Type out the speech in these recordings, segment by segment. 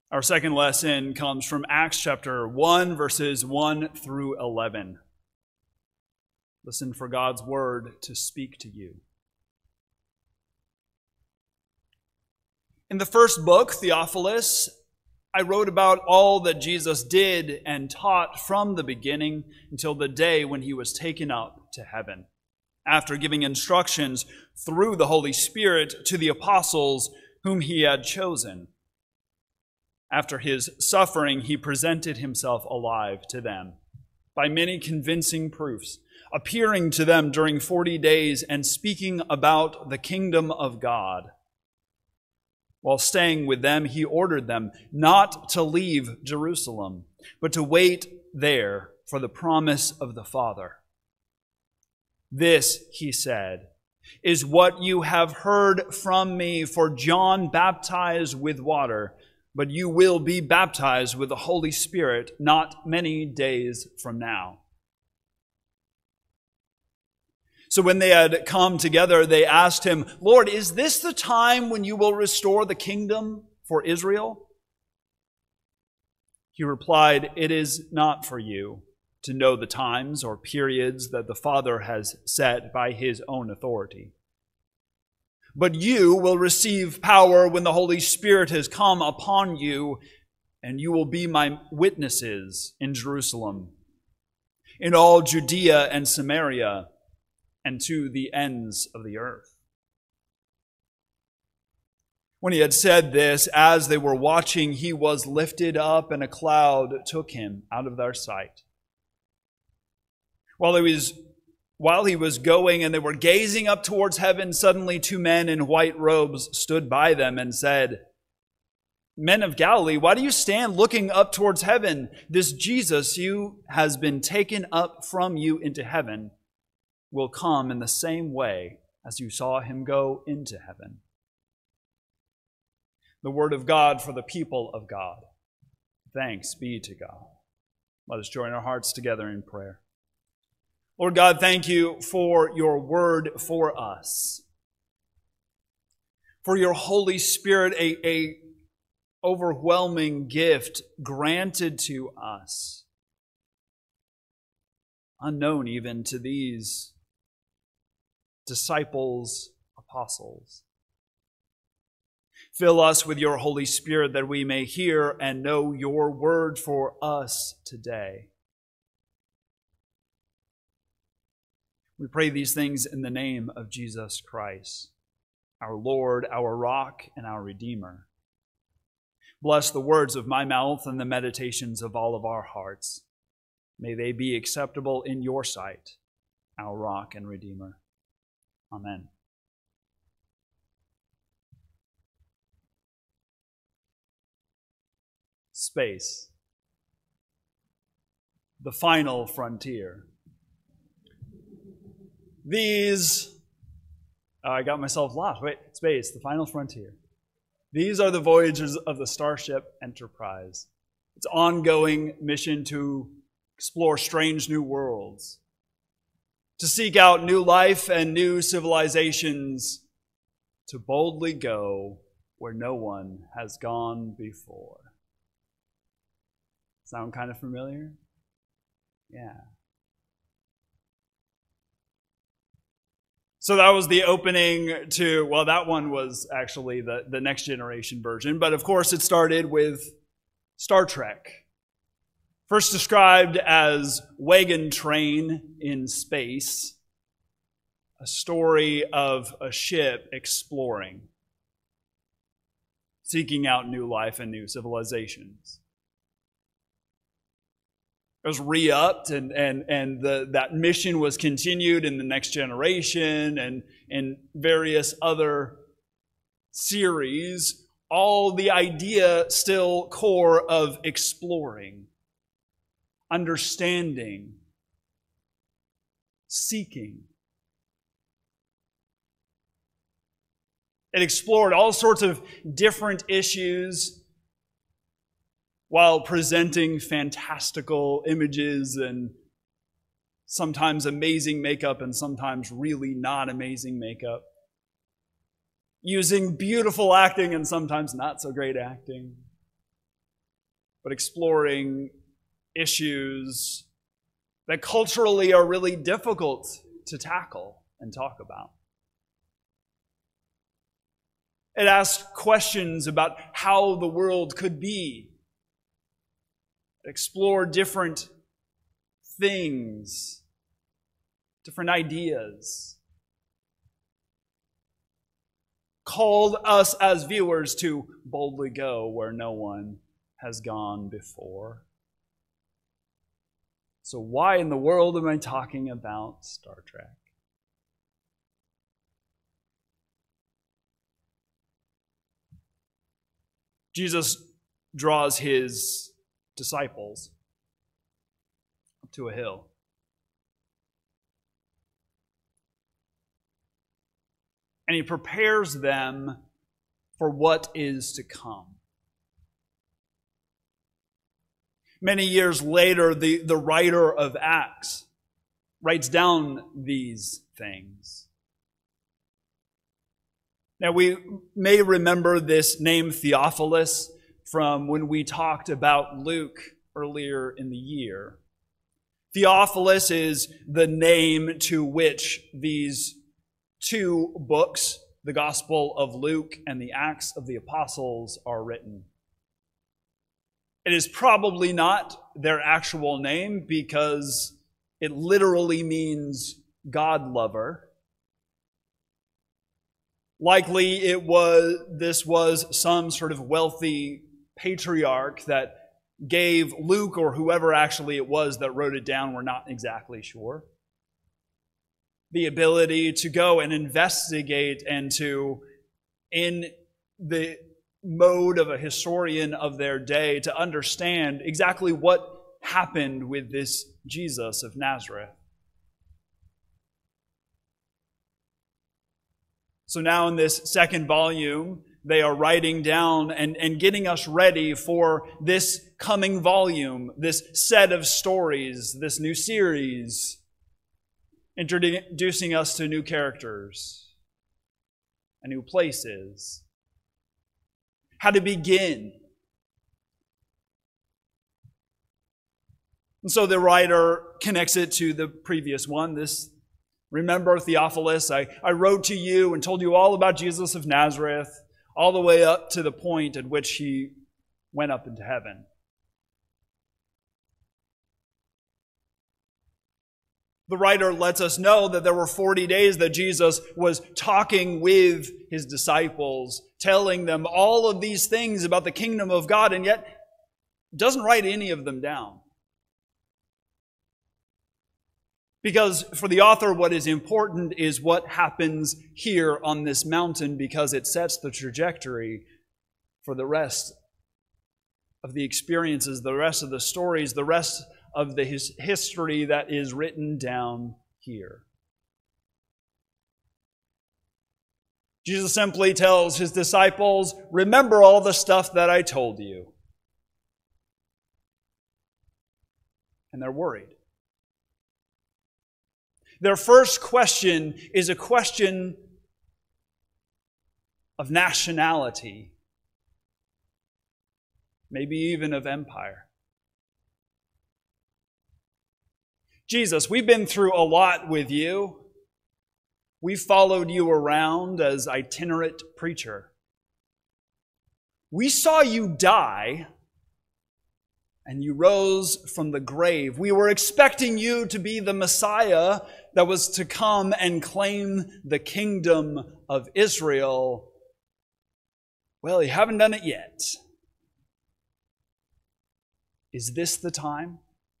Our second lesson comes from Acts chapter 1, verses 1 through 11. Listen for God's word to speak to you. In the first book, Theophilus, I wrote about all that Jesus did and taught from the beginning until the day when he was taken up to heaven, after giving instructions through the Holy Spirit to the apostles whom he had chosen. After his suffering, he presented himself alive to them by many convincing proofs, appearing to them during 40 days and speaking about the kingdom of God. While staying with them, he ordered them not to leave Jerusalem, but to wait there for the promise of the Father. This, he said, is what you have heard from me, for John baptized with water, but you will be baptized with the Holy Spirit not many days from now. So when they had come together, they asked him, Lord, is this the time when you will restore the kingdom for Israel? He replied, it is not for you to know the times or periods that the Father has set by his own authority. But you will receive power when the Holy Spirit has come upon you, and you will be my witnesses in Jerusalem, in all Judea and Samaria, and to the ends of the earth. When he had said this, as they were watching, he was lifted up, and a cloud took him out of their sight. While he was going and they were gazing up towards heaven, suddenly two men in white robes stood by them and said, Men of Galilee, why do you stand looking up towards heaven? This Jesus who has been taken up from you into heaven will come in the same way as you saw him go into heaven. The word of God for the people of God. Thanks be to God. Let us join our hearts together in prayer. Lord God, thank you for your word for us, for your Holy Spirit, a overwhelming gift granted to us, unknown even to these disciples, apostles. Fill us with your Holy Spirit that we may hear and know your word for us today. We pray these things in the name of Jesus Christ, our Lord, our rock, and our Redeemer. Bless the words of my mouth and the meditations of all of our hearts. May they be acceptable in your sight, our rock and Redeemer. Amen. Space. The final frontier. I got myself lost. Wait, space, the final frontier. These are the voyages of the Starship Enterprise. Its ongoing mission to explore strange new worlds, to seek out new life and new civilizations, to boldly go where no one has gone before. Sound kind of familiar? Yeah. So that was the opening to, well, that one was actually the Next Generation version. But of course, it started with Star Trek. First described as Wagon Train in Space, a story of a ship exploring, seeking out new life and new civilizations. It was re-upped, and that mission was continued in the Next Generation and in various other series. All the idea still core of exploring, understanding, seeking. It explored all sorts of different issues while presenting fantastical images and sometimes amazing makeup and sometimes really not amazing makeup. Using beautiful acting and sometimes not so great acting. but exploring issues that culturally are really difficult to tackle and talk about. It asks questions about how the world could be. Explore different things, different ideas. Called us as viewers to boldly go where no one has gone before. So why in the world am I talking about Star Trek? Jesus draws his disciples up to a hill. And he prepares them for what is to come. Many years later, the writer of Acts writes down these things. Now, we may remember this name Theophilus from when we talked about Luke earlier in the year. Theophilus is the name to which these two books, the Gospel of Luke and the Acts of the Apostles, are written. It is probably not their actual name because it literally means God lover. Likely this was some sort of wealthy patriarch that gave Luke, or whoever actually it was that wrote it down, we're not exactly sure, the ability to go and investigate and to, in the mode of a historian of their day, to understand exactly what happened with this Jesus of Nazareth. So now in this second volume, they are writing down and getting us ready for this coming volume, this set of stories, this new series, introducing us to new characters and new places. How to begin. And so the writer connects it to the previous one. Remember, Theophilus, I wrote to you and told you all about Jesus of Nazareth, all the way up to the point at which he went up into heaven. The writer lets us know that there were 40 days that Jesus was talking with his disciples, telling them all of these things about the kingdom of God, and yet doesn't write any of them down. Because for the author, what is important is what happens here on this mountain, because it sets the trajectory for the rest of the experiences, the rest of the stories, the rest of the history that is written down here. Jesus simply tells his disciples, remember all the stuff that I told you. And they're worried. Their first question is a question of nationality, maybe even of empire. Jesus, we've been through a lot with you. We followed you around as itinerant preacher. We saw you die, and you rose from the grave. We were expecting you to be the Messiah that was to come and claim the kingdom of Israel. Well, you haven't done it yet. Is this the time?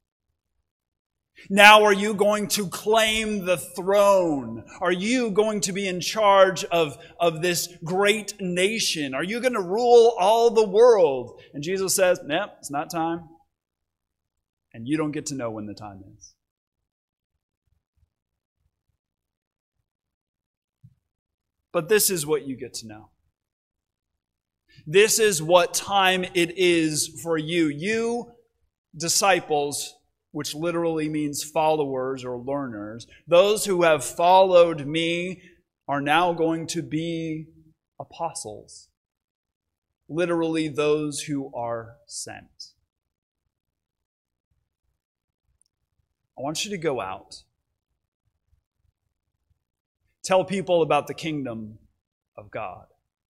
Now are you going to claim the throne? Are you going to be in charge of this great nation? Are you going to rule all the world? And Jesus says, nope, it's not time. And you don't get to know when the time is. But this is what you get to know. This is what time it is for you. You disciples, which literally means followers or learners, those who have followed me are now going to be apostles. Literally those who are sent. I want you to go out. Tell people about the kingdom of God.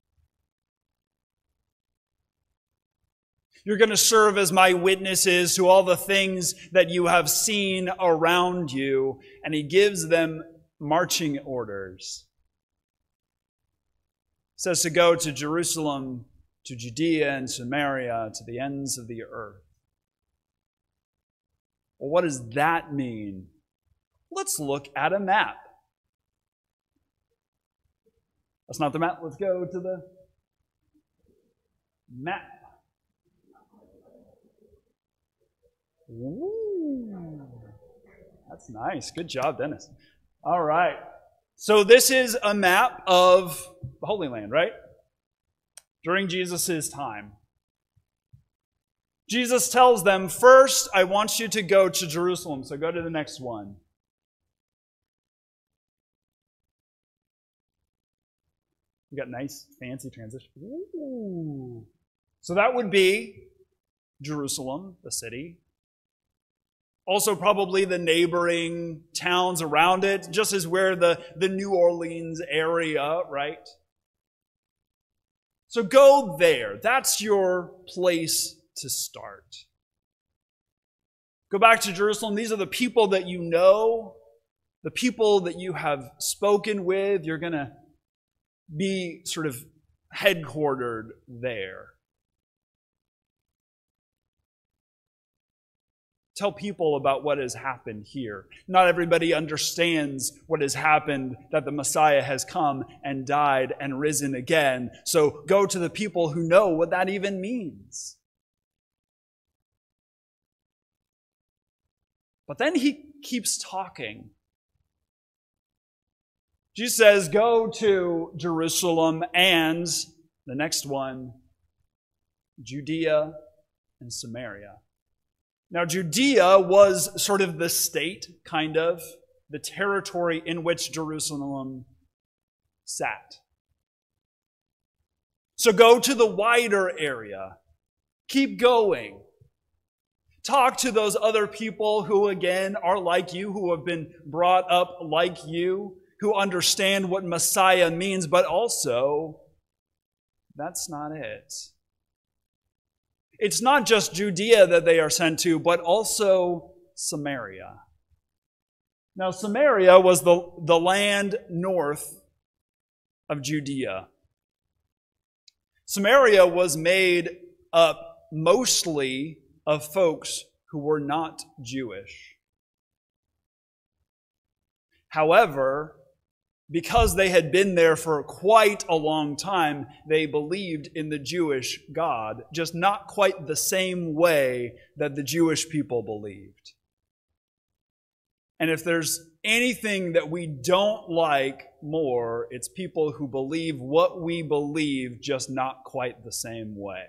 You're going to serve as my witnesses to all the things that you have seen around you. And he gives them marching orders. He says to go to Jerusalem, to Judea and Samaria, to the ends of the earth. Well, what does that mean? Let's look at a map. That's not the map. Let's go to the map. Ooh, that's nice. Good job, Dennis. All right. So this is a map of the Holy Land, right? During Jesus' time. Jesus tells them, first, I want you to go to Jerusalem. So go to the next one. You got nice, fancy transition. Ooh. So that would be Jerusalem, the city. Also probably the neighboring towns around it, just as where the New Orleans area, right? So go there. That's your place to start. Go back to Jerusalem. These are the people that you know, the people that you have spoken with. You're going to be sort of headquartered there. Tell people about what has happened here. Not everybody understands what has happened, that the Messiah has come and died and risen again. So go to the people who know what that even means. But then he keeps talking. Jesus says, go to Jerusalem and, the next one, Judea and Samaria. Now, Judea was sort of the state, kind of, the territory in which Jerusalem sat. So go to the wider area. Keep going. Talk to those other people who, again, are like you, who have been brought up like you, who understand what Messiah means, but also, that's not it. It's not just Judea that they are sent to, but also Samaria. Now, Samaria was the land north of Judea. Samaria was made up mostly of folks who were not Jewish. However, because they had been there for quite a long time, they believed in the Jewish God, just not quite the same way that the Jewish people believed. And if there's anything that we don't like more, it's people who believe what we believe, just not quite the same way.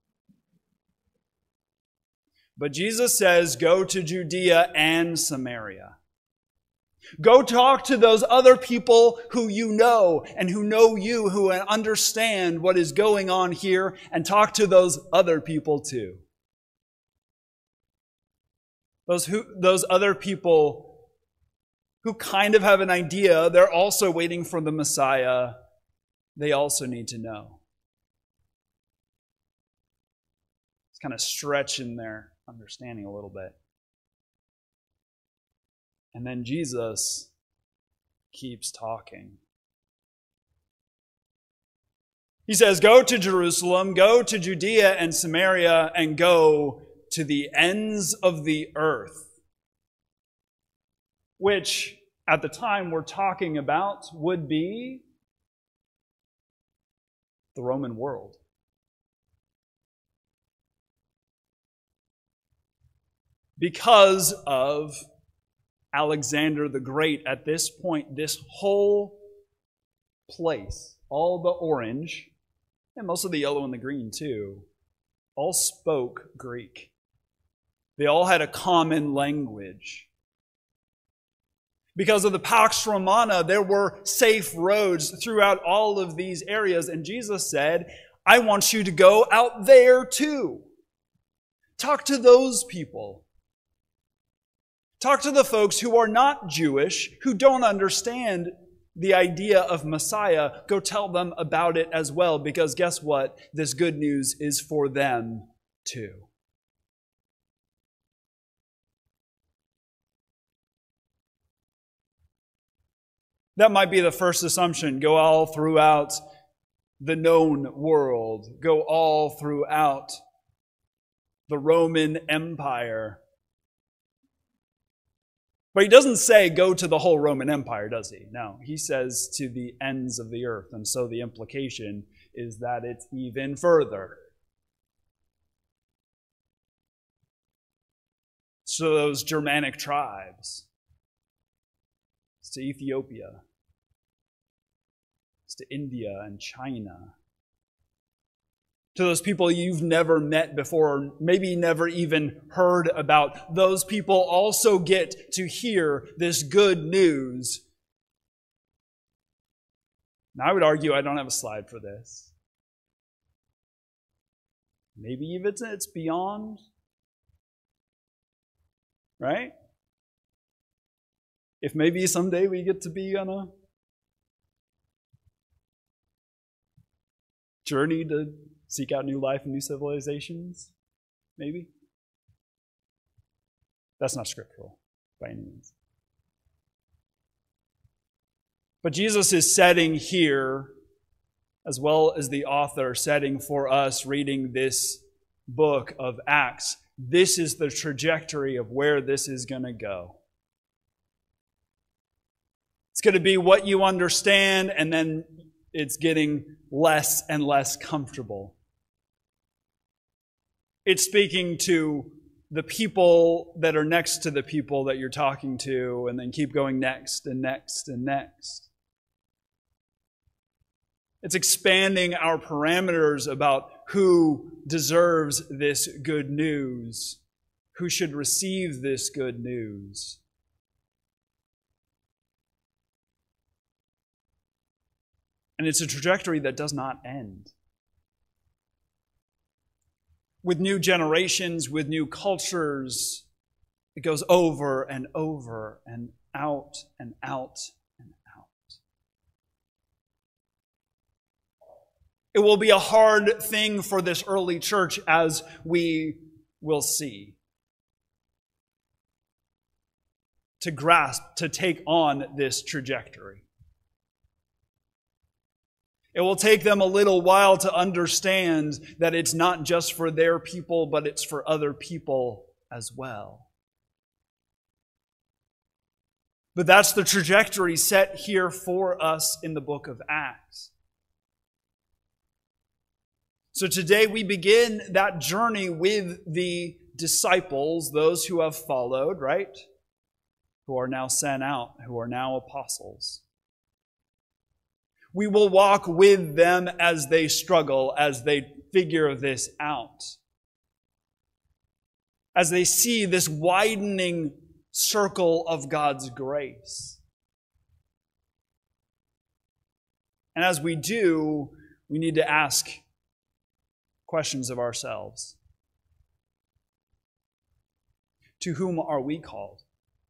But Jesus says, go to Judea and Samaria. Go talk to those other people who you know and who know you, who understand what is going on here, and talk to those other people too. Those other people who kind of have an idea, they're also waiting for the Messiah. They also need to know. It's kind of stretching their understanding a little bit. And then Jesus keeps talking. He says, go to Jerusalem, go to Judea and Samaria, and go to the ends of the earth. Which, at the time we're talking about, would be the Roman world. Because of Alexander the Great, at this point, this whole place, all the orange, and most of the yellow and the green too, all spoke Greek. They all had a common language. Because of the Pax Romana, there were safe roads throughout all of these areas, and Jesus said, I want you to go out there too. Talk to those people. Talk to the folks who are not Jewish, who don't understand the idea of Messiah. Go tell them about it as well, because guess what? This good news is for them too. That might be the first assumption. Go all throughout the known world. Go all throughout the Roman Empire. But he doesn't say go to the whole Roman Empire, does he? No, he says to the ends of the earth. And so the implication is that it's even further. So those Germanic tribes. It's to Ethiopia. It's to India and China. To those people you've never met before, or maybe never even heard about. Those people also get to hear this good news. Now, I would argue I don't have a slide for this. Maybe even it's beyond. Right? If maybe someday we get to be on a journey to seek out new life and new civilizations, maybe. That's not scriptural by any means. But Jesus is setting here, as well as the author setting for us reading this book of Acts, this is the trajectory of where this is going to go. It's going to be what you understand, and then it's getting less and less comfortable. It's speaking to the people that are next to the people that you're talking to, and then keep going next and next and next. It's expanding our parameters about who deserves this good news, who should receive this good news. And it's a trajectory that does not end. With new generations, with new cultures, it goes over and over and out and out and out. It will be a hard thing for this early church, as we will see, to grasp, to take on this trajectory. It will take them a little while to understand that it's not just for their people, but it's for other people as well. But that's the trajectory set here for us in the book of Acts. So today we begin that journey with the disciples, those who have followed, right? Who are now sent out, who are now apostles. We will walk with them as they struggle, as they figure this out. As they see this widening circle of God's grace. And as we do, we need to ask questions of ourselves. To whom are we called?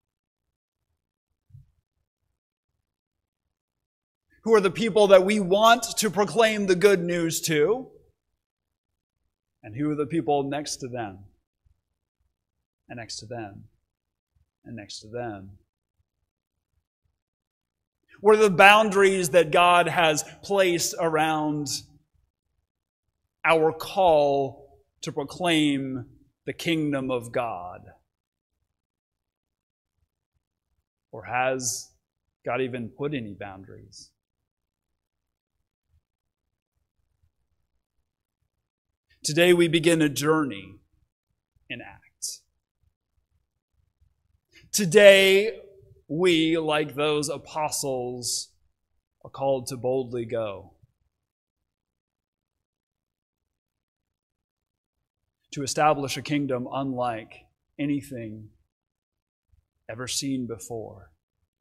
Who are the people that we want to proclaim the good news to? And who are the people next to them? And next to them? And next to them? What are the boundaries that God has placed around our call to proclaim the kingdom of God? Or has God even put any boundaries? Today we begin a journey in Acts. Today we, like those apostles, are called to boldly go. To establish a kingdom unlike anything ever seen before.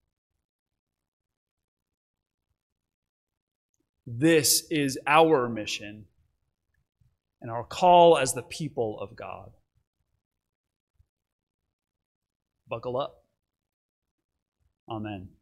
This is our mission and our call as the people of God. buckle up. Amen.